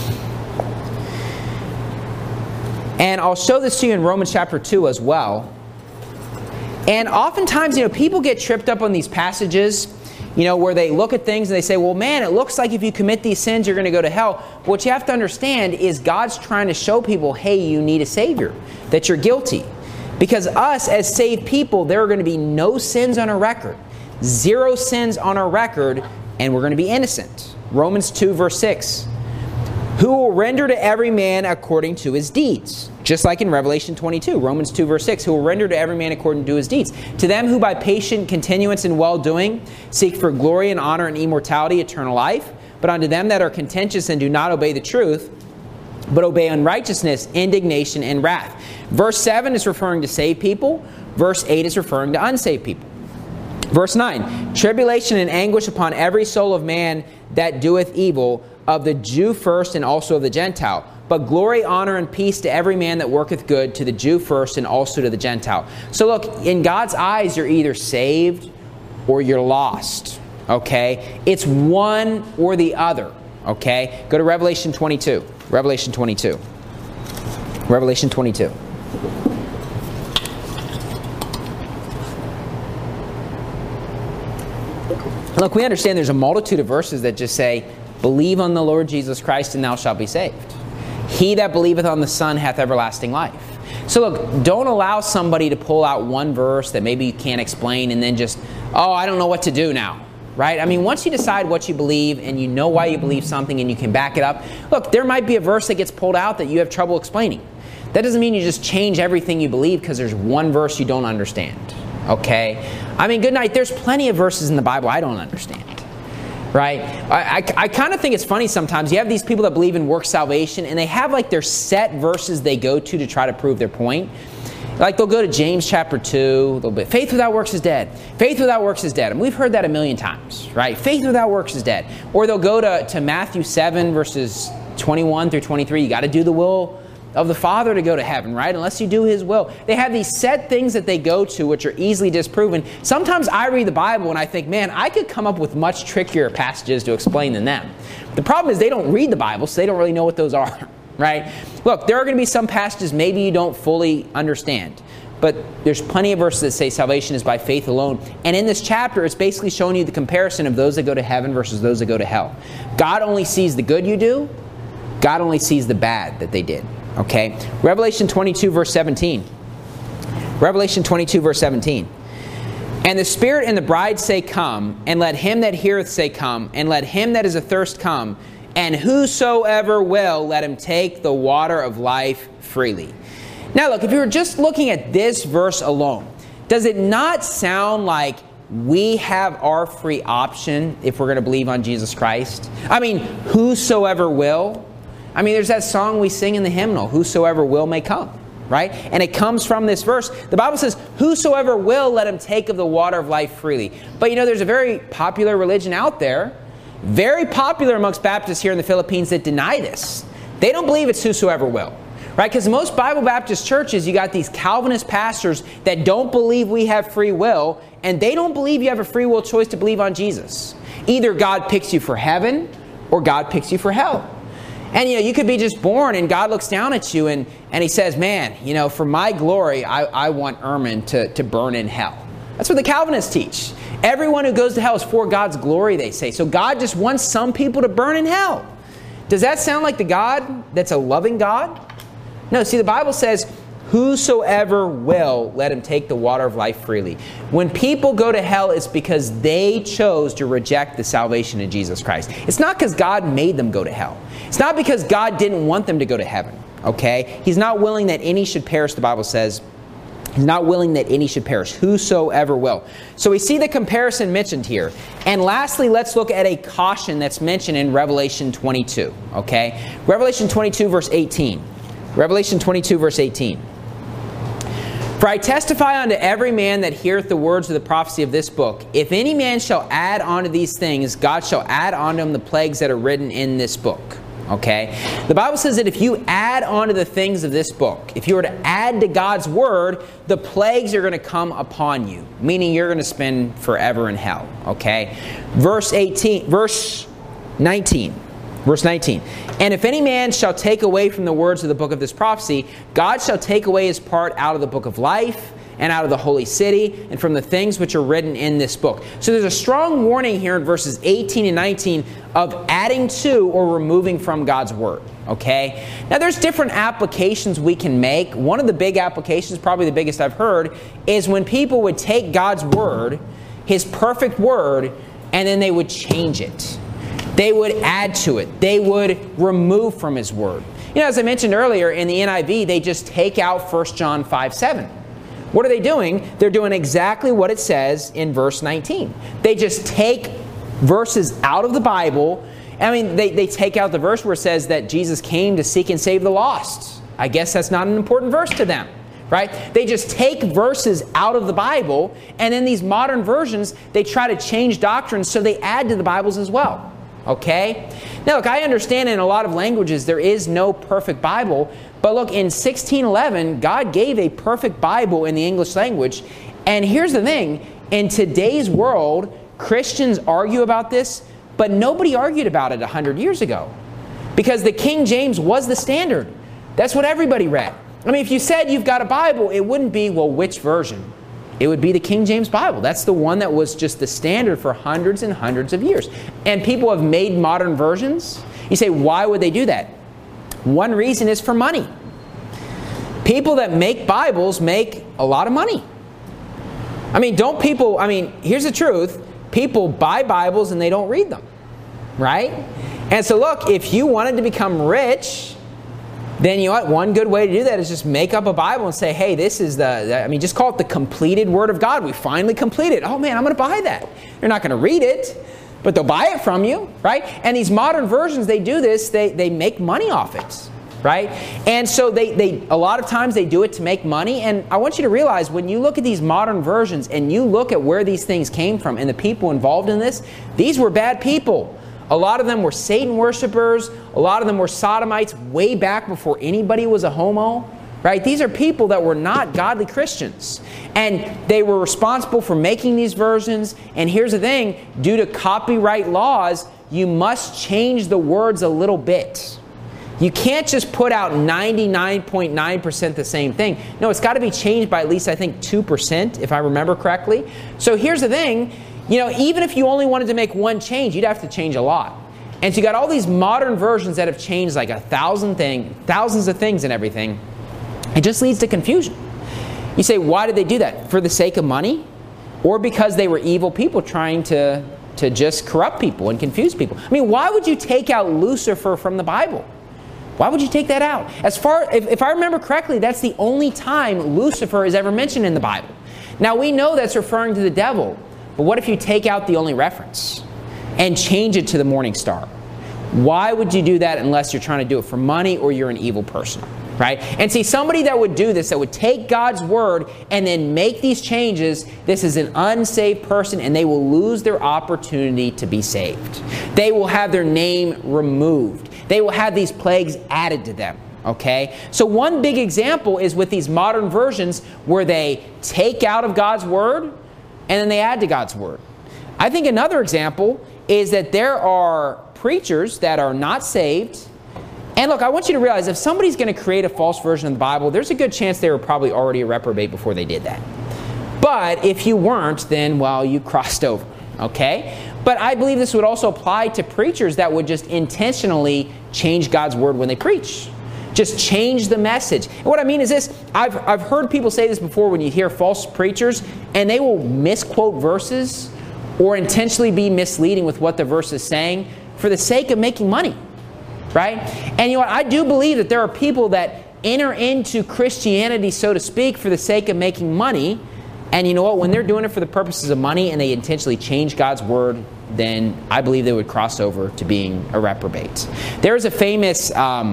And I'll show this to you in Romans chapter 2 as well. And oftentimes, people get tripped up on these passages, where they look at things and they say, well, man, it looks like if you commit these sins, you're going to go to hell. But what you have to understand is God's trying to show people, hey, you need a Savior, that you're guilty. Because us, as saved people, there are going to be no sins on our record, 0 sins on our record, and we're going to be innocent. Romans 2, verse 6. Who will render to every man according to his deeds. Just like in Revelation 22, Romans 2, verse 6, who will render to every man according to his deeds. To them who by patient continuance in well-doing seek for glory and honor and immortality, eternal life. But unto them that are contentious and do not obey the truth, but obey unrighteousness, indignation, and wrath. Verse 7 is referring to saved people. Verse 8 is referring to unsaved people. Verse 9, tribulation and anguish upon every soul of man that doeth evil, of the Jew first and also of the Gentile. But glory, honor, and peace to every man that worketh good, to the Jew first and also to the Gentile. So look, in God's eyes, you're either saved or you're lost. Okay? It's one or the other. Okay? Go to Revelation 22. Revelation 22. Revelation 22. Look, we understand there's a multitude of verses that just say, believe on the Lord Jesus Christ and thou shalt be saved. He that believeth on the Son hath everlasting life. So look, don't allow somebody to pull out one verse that maybe you can't explain and then just, oh, I don't know what to do now. Right? I mean, once you decide what you believe and you know why you believe something and you can back it up, look, there might be a verse that gets pulled out that you have trouble explaining. That doesn't mean you just change everything you believe because there's one verse you don't understand. Okay? I mean, good night. There's plenty of verses in the Bible I don't understand. Right? I kind of think it's funny sometimes. You have these people that believe in work salvation and they have like their set verses they go to try to prove their point. Like they'll go to James chapter 2, they'll be, faith without works is dead. Faith without works is dead. And we've heard that a million times, right? Faith without works is dead. Or they'll go to Matthew 7 verses 21 through 23. You got to do the will of the Father to go to heaven, right? Unless you do His will. They have these set things that they go to which are easily disproven. Sometimes I read the Bible and I think, man, I could come up with much trickier passages to explain than them. The problem is they don't read the Bible, so they don't really know what those are. Right? Look, there are going to be some passages maybe you don't fully understand. But there's plenty of verses that say salvation is by faith alone. And in this chapter, it's basically showing you the comparison of those that go to heaven versus those that go to hell. God only sees the good you do. God only sees the bad that they did. Okay? Revelation 22 verse 17. Revelation 22 verse 17. And the Spirit and the bride say, come, and let him that heareth say, come, and let him that is athirst come. And whosoever will, let him take the water of life freely. Now look, if you were just looking at this verse alone, does it not sound like we have our free option if we're going to believe on Jesus Christ? I mean, whosoever will. I mean, there's that song we sing in the hymnal, whosoever will may come. Right? And it comes from this verse. The Bible says, whosoever will, let him take of the water of life freely. But you know, there's a very popular religion out there, very popular amongst Baptists here in the Philippines, that deny this. They don't believe it's whosoever will. Right? Because most Bible Baptist churches, you got these Calvinist pastors that don't believe we have free will, and they don't believe you have a free will choice to believe on Jesus. Either God picks you for heaven, or God picks you for hell. And you know, you could be just born and God looks down at you and He says, man, you know, for my glory, I want Ermin to burn in hell. That's what the Calvinists teach. Everyone who goes to hell is for God's glory, they say. So God just wants some people to burn in hell. Does that sound like the God that's a loving God? No, see, the Bible says, whosoever will, let him take the water of life freely. When people go to hell, it's because they chose to reject the salvation of Jesus Christ. It's not because God made them go to hell. It's not because God didn't want them to go to heaven. Okay? He's not willing that any should perish, the Bible says. He's not willing that any should perish. Whosoever will. So we see the comparison mentioned here. And lastly, let's look at a caution that's mentioned in Revelation 22. Okay? Revelation 22 verse 18. Revelation 22 verse 18. For I testify unto every man that heareth the words of the prophecy of this book, if any man shall add unto these things, God shall add unto him the plagues that are written in this book. Okay? The Bible says that if you add onto the things of this book, if you were to add to God's word, the plagues are going to come upon you, meaning you're going to spend forever in hell. Okay? Verse 19. Verse 19, and if any man shall take away from the words of the book of this prophecy, God shall take away his part out of the book of life, and out of the holy city, and from the things which are written in this book. So there's a strong warning here in verses 18 and 19 of adding to or removing from God's word. Okay? Now there's different applications we can make. One of the big applications, probably the biggest I've heard, is when people would take God's word, His perfect word, and then they would change it. They would add to it. They would remove from His word. You know, as I mentioned earlier, in the NIV, they just take out 1 John 5:7. What are they doing? They're doing exactly what it says in verse 19. They just take verses out of the Bible. I mean, they take out the verse where it says that Jesus came to seek and save the lost. I guess that's not an important verse to them. Right? They just take verses out of the Bible, and in these modern versions, they try to change doctrines, so they add to the Bibles as well. Okay? Now look, I understand in a lot of languages there is no perfect Bible, but look, in 1611, God gave a perfect Bible in the English language, and here's the thing, in today's world, Christians argue about this, but nobody argued about it 100 years ago, because the King James was the standard. That's what everybody read. I mean, if you said you've got a Bible, it wouldn't be, well, which version? It would be the King James Bible. That's the one that was just the standard for hundreds and hundreds of years. And people have made modern versions. You say, why would they do that? One reason is for money. People that make Bibles make a lot of money. Here's the truth. People buy Bibles and they don't read them, right? And so look, if you wanted to become rich, then you know what? One good way to do that is just make up a Bible and say, hey, this is just call it the completed Word of God. We finally completed. Oh man, I'm going to buy that. You're not going to read it, but they'll buy it from you, right? And these modern versions, they do this. They make money off it, right? And so they a lot of times they do it to make money. And I want you to realize when you look at these modern versions and you look at where these things came from and the people involved in this, these were bad people. A lot of them were Satan worshipers. A lot of them were sodomites way back before anybody was a homo, right? These are people that were not godly Christians. And they were responsible for making these versions. And here's the thing, due to copyright laws, you must change the words a little bit. You can't just put out 99.9% the same thing. No, it's got to be changed by at least, I think, 2%, if I remember correctly. So here's the thing. Even if you only wanted to make one change, you'd have to change a lot. And so you got all these modern versions that have changed like thousands of things and everything. It just leads to confusion. You say, why did they do that? For the sake of money? Or because they were evil people trying to just corrupt people and confuse people? Why would you take out Lucifer from the Bible? Why would you take that out? If I remember correctly, that's the only time Lucifer is ever mentioned in the Bible. Now we know that's referring to the devil. But what if you take out the only reference and change it to the morning star? Why would you do that unless you're trying to do it for money or you're an evil person, right? And see, somebody that would do this, that would take God's word and then make these changes, this is an unsaved person and they will lose their opportunity to be saved. They will have their name removed. They will have these plagues added to them. Okay? So one big example is with these modern versions where they take out of God's word and then they add to God's word. I think another example is that there are preachers that are not saved. And look, I want you to realize if somebody's going to create a false version of the Bible, there's a good chance they were probably already a reprobate before they did that. But if you weren't, then, well, you crossed over. Okay? But I believe this would also apply to preachers that would just intentionally change God's word when they preach. Just change the message. And what I mean is this, I've heard people say this before when you hear false preachers, and they will misquote verses or intentionally be misleading with what the verse is saying for the sake of making money, right? And you know what, I do believe that there are people that enter into Christianity, so to speak, for the sake of making money. And you know what, when they're doing it for the purposes of money and they intentionally change God's word, then I believe they would cross over to being a reprobate. There is a famous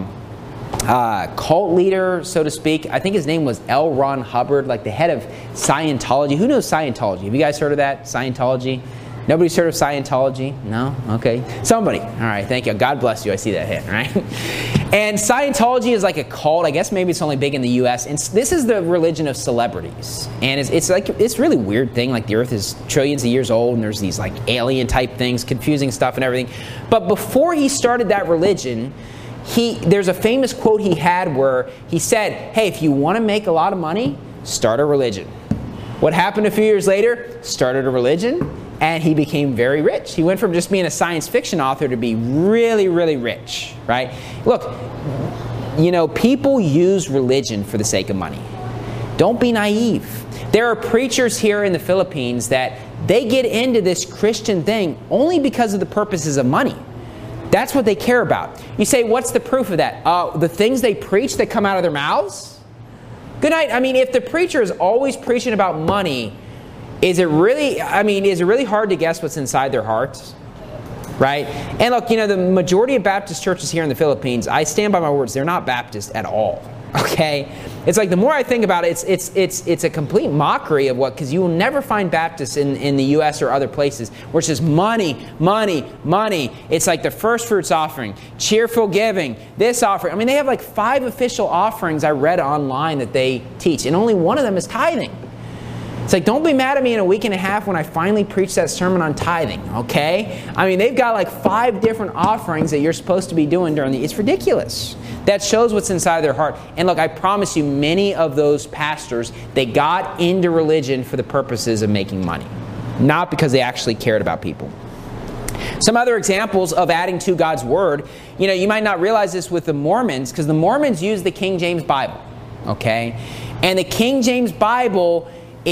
cult leader, so to speak. I think his name was L. Ron Hubbard, like the head of Scientology. Who knows Scientology? Have you guys heard of that? Scientology? Nobody's heard of Scientology? No? Okay. Somebody. All right. Thank you. God bless you. I see that hand, right? And Scientology is like a cult. I guess maybe it's only big in the U.S. And this is the religion of celebrities. And it's really weird thing. Like the earth is trillions of years old and there's these like alien type things, confusing stuff and everything. But before he started that religion, there's a famous quote he had where he said, hey, if you want to make a lot of money, start a religion. What happened a few years later? Started a religion, and he became very rich. He went from just being a science fiction author to be really, really rich, right? Look, people use religion for the sake of money. Don't be naive. There are preachers here in the Philippines that they get into this Christian thing only because of the purposes of money. That's what they care about. You say, what's the proof of that? The things they preach that come out of their mouths? Good night. If the preacher is always preaching about money, is it really hard to guess what's inside their hearts? Right? And look, the majority of Baptist churches here in the Philippines, I stand by my words, they're not Baptist at all. Okay? It's like the more I think about it, it's a complete mockery of because you will never find Baptists in the U.S. or other places where it's just money, money, money. It's like the first fruits offering, cheerful giving, this offering. They have like 5 official offerings I read online that they teach, and only one of them is tithing. It's like, don't be mad at me in a week and a half when I finally preach that sermon on tithing, okay? They've got like 5 different offerings that you're supposed to be doing it's ridiculous. That shows what's inside their heart. And look, I promise you, many of those pastors, they got into religion for the purposes of making money, not because they actually cared about people. Some other examples of adding to God's word, you might not realize this with the Mormons, because the Mormons use the King James Bible. okay? And the King James Bible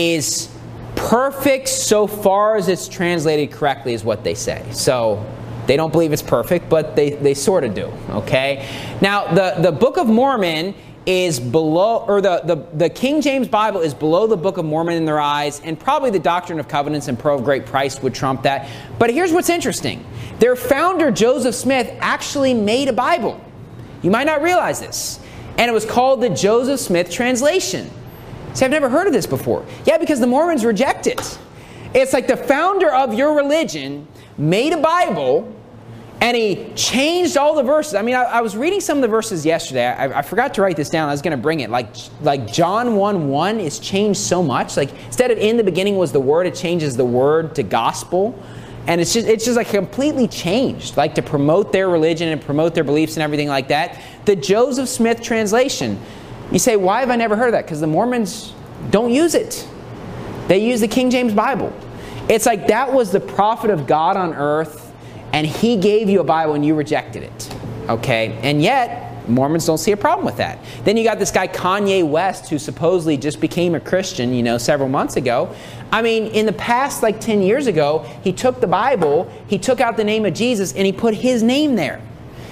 is perfect so far as it's translated correctly, is what they say. So they don't believe it's perfect, but they sort of do, okay? Now, the Book of Mormon is below, or the King James Bible is below the Book of Mormon in their eyes, and probably the Doctrine of Covenants and Pearl of Great Price would trump that. But here's what's interesting. Their founder, Joseph Smith, actually made a Bible. You might not realize this. And it was called the Joseph Smith Translation. See, I've never heard of this before. Yeah, because the Mormons reject it. It's like the founder of your religion made a Bible, and he changed all the verses. I mean, I was reading some of the verses yesterday. I forgot to write this down. I was going to bring it. Like John 1:1 is changed so much. Like instead of in the beginning was the Word, it changes the word to gospel. And it's just like completely changed, like to promote their religion and promote their beliefs and everything like that. The Joseph Smith Translation. You say, why have I never heard of that? Because the Mormons don't use it. They use the King James Bible. It's like that was the prophet of God on earth, and he gave you a Bible and you rejected it. Okay? And yet, Mormons don't see a problem with that. Then you got this guy Kanye West, who supposedly just became a Christian, several months ago. I mean, in the past, like 10 years ago, he took the Bible, he took out the name of Jesus, and he put his name there.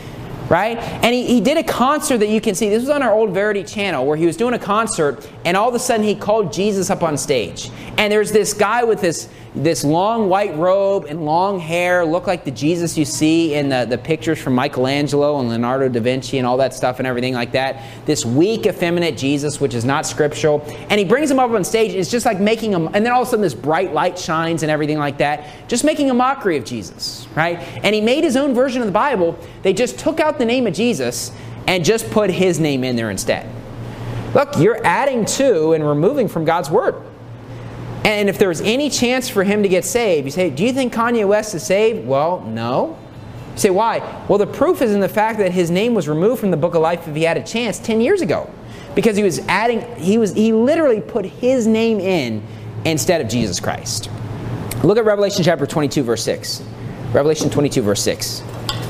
Right? And he did a concert that you can see. This was on our old Verity channel where he was doing a concert, and all of a sudden he called Jesus up on stage. And there's this guy with this long white robe and long hair, looked like the Jesus you see in the pictures from Michelangelo and Leonardo da Vinci and all that stuff and everything like that. This weak, effeminate Jesus, which is not scriptural. And he brings him up on stage. It's just like making him, and then all of a sudden this bright light shines and everything like that. Just making a mockery of Jesus, right? And he made his own version of the Bible. They just took out the name of Jesus and just put his name in there instead. Look, you're adding to and removing from God's Word. And if there was any chance for him to get saved, you say, do you think Kanye West is saved? Well, no. You say, why? Well, the proof is in the fact that his name was removed from the Book of Life if he had a chance 10 years ago. Because he literally put his name in instead of Jesus Christ. Look at Revelation chapter 22, verse 6. Revelation 22, verse 6.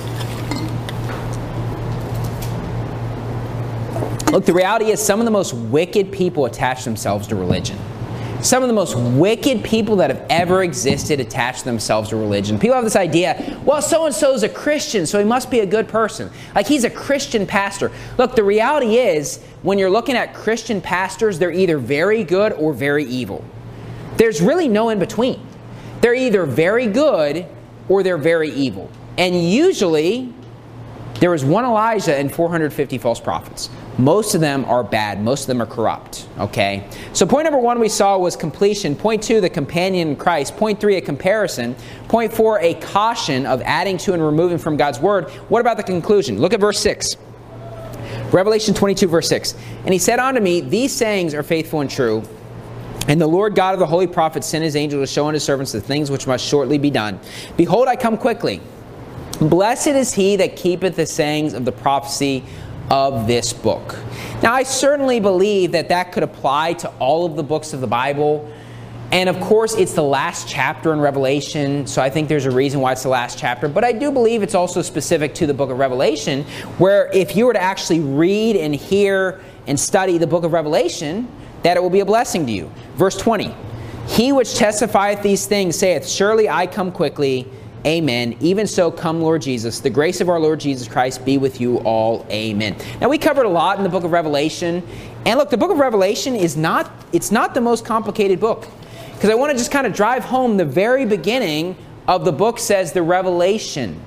Look, the reality is some of the most wicked people attach themselves to religion. Some of the most wicked people that have ever existed attach themselves to religion. People have this idea, well, so-and-so is a Christian, so he must be a good person. Like he's a Christian pastor. Look, the reality is, when you're looking at Christian pastors, they're either very good or very evil. There's really no in between. They're either very good or they're very evil. And usually, there was one Elijah and 450 false prophets. Most of them are bad. Most of them are corrupt. Okay? So point number 1 we saw was completion. Point 2, the companion in Christ. Point 3, a comparison. Point 4, a caution of adding to and removing from God's Word. What about the conclusion? Look at verse 6. Revelation 22, verse 6. And he said unto me, these sayings are faithful and true. And the Lord God of the holy prophets sent his angel to show unto his servants the things which must shortly be done. Behold, I come quickly. Blessed is he that keepeth the sayings of the prophecy of this book. Now, I certainly believe that could apply to all of the books of the Bible. And of course, it's the last chapter in Revelation, so I think there's a reason why it's the last chapter. But I do believe it's also specific to the book of Revelation, where if you were to actually read and hear and study the book of Revelation, that it will be a blessing to you. Verse 20, he which testifieth these things saith, surely I come quickly. Amen. Even so, come Lord Jesus. The grace of our Lord Jesus Christ be with you all. Amen. Now, we covered a lot in the book of Revelation. And look, the book of Revelation it's not the most complicated book. Because I want to just kind of drive home the very beginning of the book says the revelation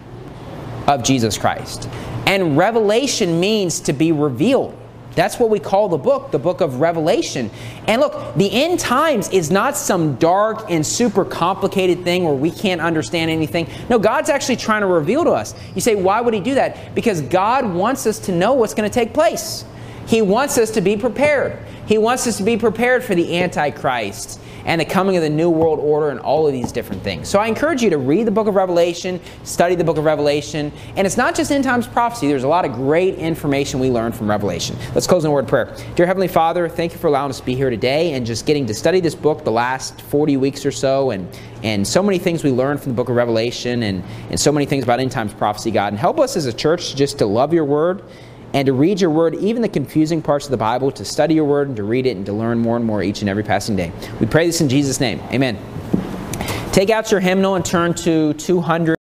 of Jesus Christ. And revelation means to be revealed. That's what we call the book of Revelation. And look, the end times is not some dark and super complicated thing where we can't understand anything. No, God's actually trying to reveal to us. You say, why would he do that? Because God wants us to know what's going to take place. He wants us to be prepared. He wants us to be prepared for the Antichrist and the coming of the New World Order and all of these different things. So I encourage you to read the book of Revelation, study the book of Revelation. And it's not just end times prophecy. There's a lot of great information we learn from Revelation. Let's close in a word of prayer. Dear Heavenly Father, thank you for allowing us to be here today and just getting to study this book the last 40 weeks or so. And so many things we learned from the book of Revelation and so many things about end times prophecy, God. And help us as a church just to love your word and to read your word, even the confusing parts of the Bible, to study your word and to read it and to learn more and more each and every passing day. We pray this in Jesus' name. Amen. Take out your hymnal and turn to 200.